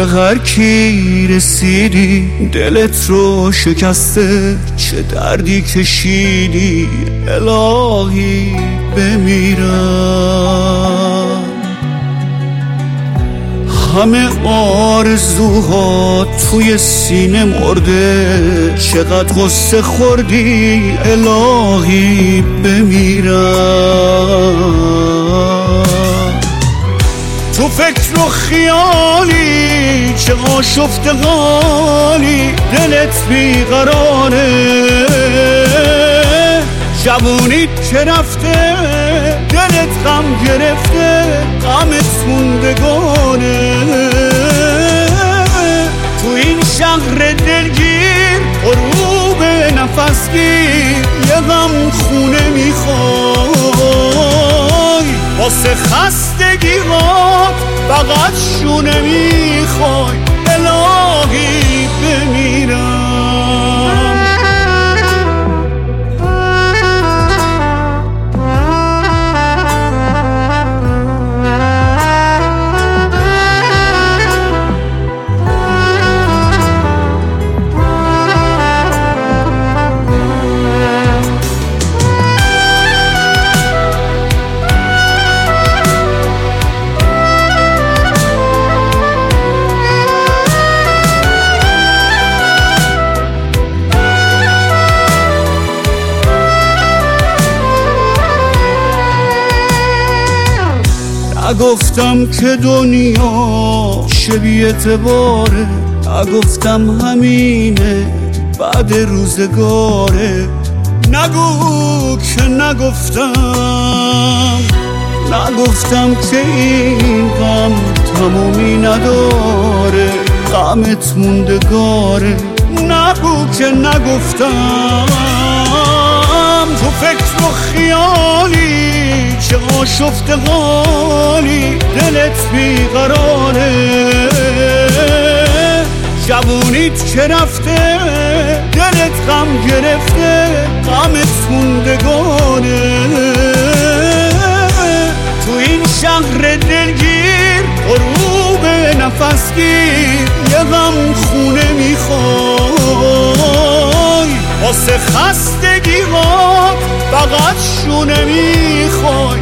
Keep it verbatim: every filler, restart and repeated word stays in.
به هر کی رسیدی دلت رو شکسته، چه دردی کشیدی الهی بمیرم. همه آرزوها توی سینه مرده، چقدر غصه خوردی الهی بمیرم. تو فکر و خیالی چه آشفته حالی، دلت بیقراره، جوونیت که رفته دلت غم گرفته، غمت موندگانه. تو این شهر دلگیر غروب نفس گیر، یه غم خونه میخوای، واسه خستگیات فقط شونه میخوای الهی بمیرم. نگفتم که دنیا چه بی اعتباره، نگفتم همینه بعد روزگاره. نگو که نگفتم، نگفتم که این غم تمومی نداره، غمت موندگاره. نگو که نگفتم، تو فکر و خیالی چه آشفته حالی، دلت بیقراره، جوونیت که رفته دلت غم گرفته، غمت موندگانه. تو این شهر دلگیر غروب نفس گیر، یه غم خونه میخوای، واسه خستگیات فقط شونه میخوای